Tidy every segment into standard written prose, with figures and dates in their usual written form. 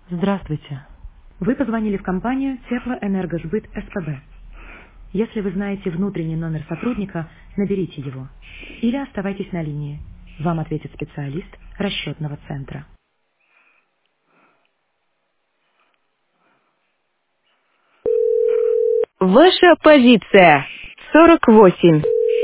Здравствуйте. Вы позвонили в компанию Теплоэнергосбыт СПБ. Если вы знаете внутренний номер сотрудника, наберите его. Или оставайтесь на линии. Вам ответит специалист расчетного центра. Ваша позиция 48.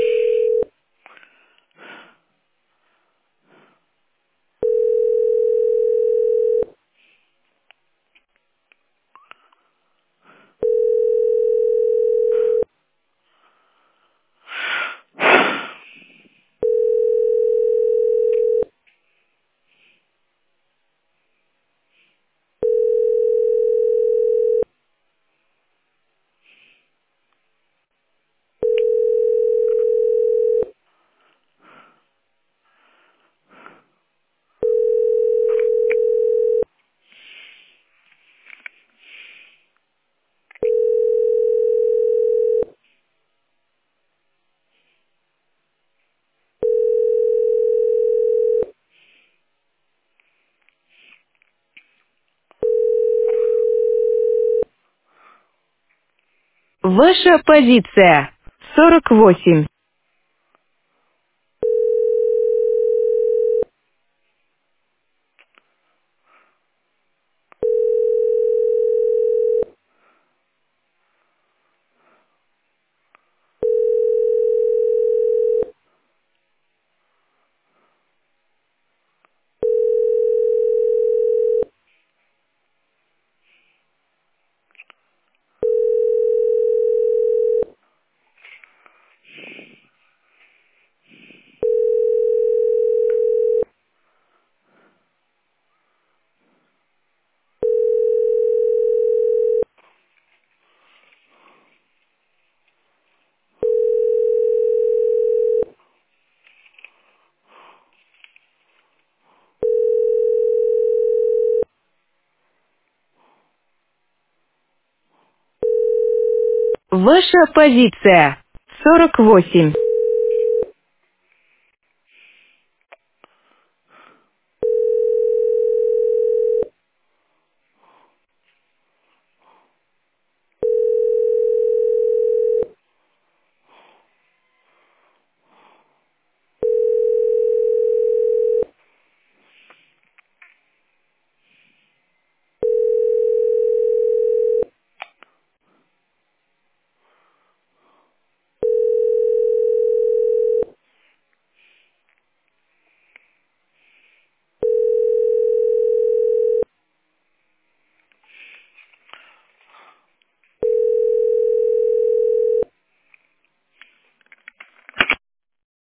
Ваша позиция 48. Ваша позиция 48.